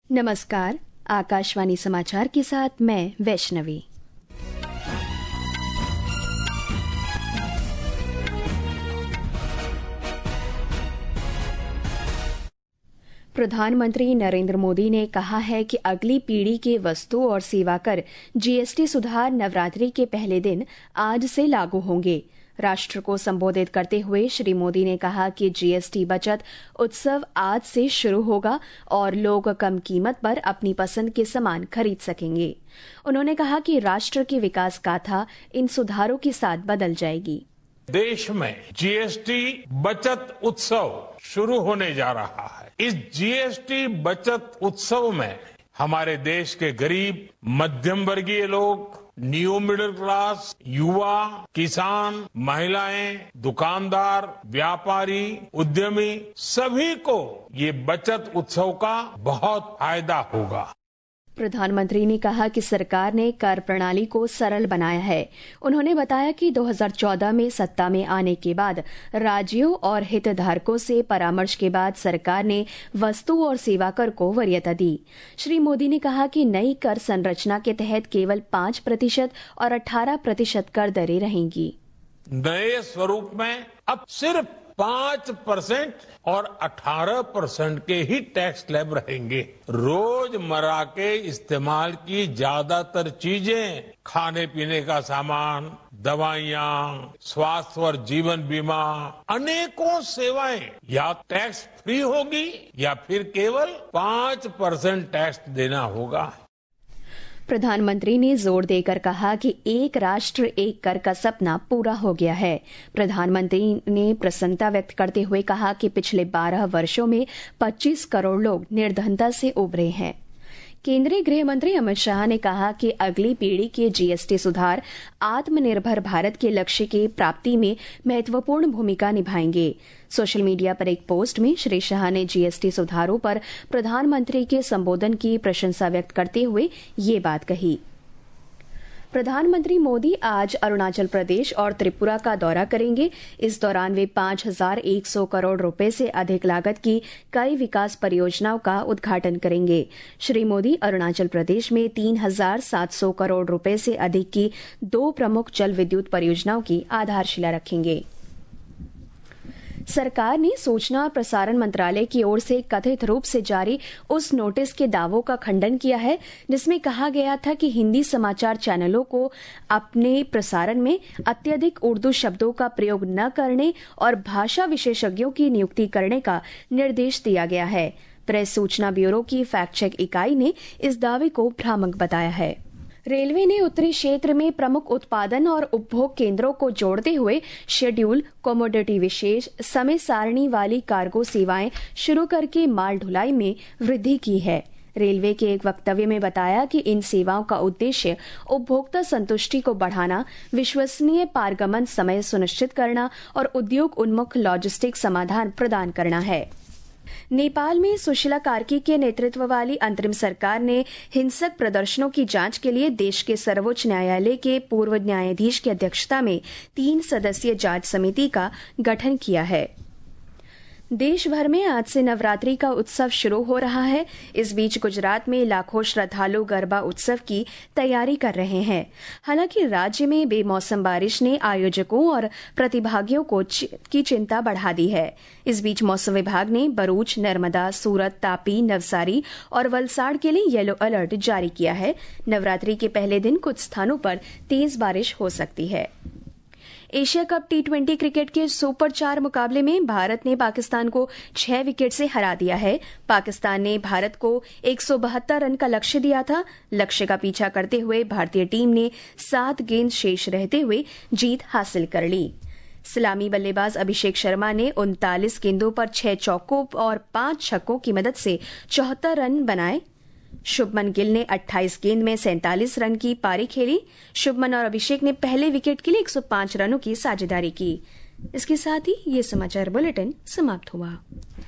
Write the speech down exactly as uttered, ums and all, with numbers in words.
नमस्कार, आकाशवाणी समाचार के साथ मैं वैष्णवी। प्रधानमंत्री नरेंद्र मोदी ने कहा है कि अगली पीढ़ी के वस्तु और सेवा कर जीएसटी सुधार नवरात्रि के पहले दिन आज से लागू होंगे। राष्ट्र को संबोधित करते हुए श्री मोदी ने कहा कि जीएसटी बचत उत्सव आज से शुरू होगा और लोग कम कीमत पर अपनी पसंद के सामान खरीद सकेंगे। उन्होंने कहा कि राष्ट्र की विकास गाथा इन सुधारों के साथ बदल जाएगी। देश में जीएसटी बचत उत्सव शुरू होने जा रहा है। इस जीएसटी बचत उत्सव में हमारे देश के गरीब, मध्यम वर्गीय लोग, न्यू मिडिल क्लास, युवा, किसान, महिलाएं, दुकानदार, व्यापारी, उद्यमी सभी को ये बचत उत्सव का बहुत फायदा होगा। प्रधानमंत्री ने कहा कि सरकार ने कर प्रणाली को सरल बनाया है। उन्होंने बताया कि दो हज़ार चौदह में सत्ता में आने के बाद राज्यों और हितधारकों से परामर्श के बाद सरकार ने वस्तु और सेवा कर को वरीयता दी। श्री मोदी ने कहा कि नई कर संरचना के तहत केवल पांच प्रतिशत और अठारह प्रतिशत कर दरें रहेंगी। नए स्वरूप में अब सिर्फ पांच परसेंट और अठारह परसेंट के ही टैक्स स्लैब रहेंगे। रोजमर्रा के इस्तेमाल की ज्यादातर चीजें, खाने पीने का सामान, दवाइयाँ, स्वास्थ्य और जीवन बीमा, अनेकों सेवाएं या टैक्स फ्री होगी या फिर केवल पांच परसेंट टैक्स देना होगा। प्रधानमंत्री ने जोर देकर कहा कि एक राष्ट्र एक कर का सपना पूरा हो गया है। प्रधानमंत्री ने प्रसन्नता व्यक्त करते हुए कहा कि पिछले बारह वर्षों में पच्चीस करोड़ लोग निर्धनता से उबरे हैं। केंद्रीय गृह मंत्री अमित शाह ने कहा कि अगली पीढ़ी के जीएसटी सुधार आत्मनिर्भर भारत के लक्ष्य की प्राप्ति में महत्वपूर्ण भूमिका निभाएंगे। सोशल मीडिया पर एक पोस्ट में श्री शाह ने जीएसटी सुधारों पर प्रधानमंत्री के संबोधन की प्रशंसा व्यक्त करते हुए ये बात कही। प्रधानमंत्री मोदी आज अरुणाचल प्रदेश और त्रिपुरा का दौरा करेंगे। इस दौरान वे पांच हजार एक सौ करोड़ रुपए से अधिक लागत की कई विकास परियोजनाओं का उद्घाटन करेंगे। श्री मोदी अरुणाचल प्रदेश में तीन हजार सात सौ करोड़ रुपए से अधिक की दो प्रमुख जल विद्युत परियोजनाओं की आधारशिला रखेंगे। सरकार ने सूचना और प्रसारण मंत्रालय की ओर से कथित रूप से जारी उस नोटिस के दावों का खंडन किया है जिसमें कहा गया था कि हिंदी समाचार चैनलों को अपने प्रसारण में अत्यधिक उर्दू शब्दों का प्रयोग न करने और भाषा विशेषज्ञों की नियुक्ति करने का निर्देश दिया गया है। प्रेस सूचना ब्यूरो की फैक्ट चेक इकाई ने इस दावे को भ्रामक बताया है। रेलवे ने उत्तरी क्षेत्र में प्रमुख उत्पादन और उपभोग केंद्रों को जोड़ते हुए शेड्यूल, कमोडिटी विशेष, समय सारणी वाली कार्गो सेवाएं शुरू करके माल ढुलाई में वृद्धि की है। रेलवे के एक वक्तव्य में बताया कि इन सेवाओं का उद्देश्य उपभोक्ता संतुष्टि को बढ़ाना, विश्वसनीय पारगमन समय सुनिश्चित करना और उद्योग उन्मुख लॉजिस्टिक समाधान प्रदान करना है। नेपाल में सुशीला कार्की के नेतृत्व वाली अंतरिम सरकार ने हिंसक प्रदर्शनों की जांच के लिए देश के सर्वोच्च न्यायालय के पूर्व न्यायाधीश की अध्यक्षता में तीन सदस्यीय जांच समिति का गठन किया है। देश भर में आज से नवरात्रि का उत्सव शुरू हो रहा है। इस बीच गुजरात में लाखों श्रद्धालु गरबा उत्सव की तैयारी कर रहे हैं। हालांकि राज्य में बेमौसम बारिश ने आयोजकों और प्रतिभागियों को की चिंता बढ़ा दी है। इस बीच मौसम विभाग ने भरूच, नर्मदा, सूरत, तापी, नवसारी और वलसाड़ के लिए येलो अलर्ट जारी किया है। नवरात्रि के पहले दिन कुछ स्थानों पर तेज बारिश हो सकती है। Asia cup T twenty cricket के सुपर चार मुकाबले में भारत ने पाकिस्तान को छह विकेट से हरा दिया है। पाकिस्तान ने भारत को एक सौ बहत्तर रन का लक्ष्य दिया था। लक्ष्य का पीछा करते हुए भारतीय टीम ने सात गेंद शेष रहते हुए जीत हासिल कर ली। सलामी बल्लेबाज अभिषेक शर्मा ने उनतालीस गेंदों पर छह चौकों और पांच छक्कों की मदद से चौहत्तर रन बनाए। शुभमन गिल ने अट्ठाईस गेंद में सैंतालीस रन की पारी खेली। शुभमन और अभिषेक ने पहले विकेट के लिए एक सौ पांच रनों की साझेदारी की। इसके साथ ही ये समाचार बुलेटिन समाप्त हुआ।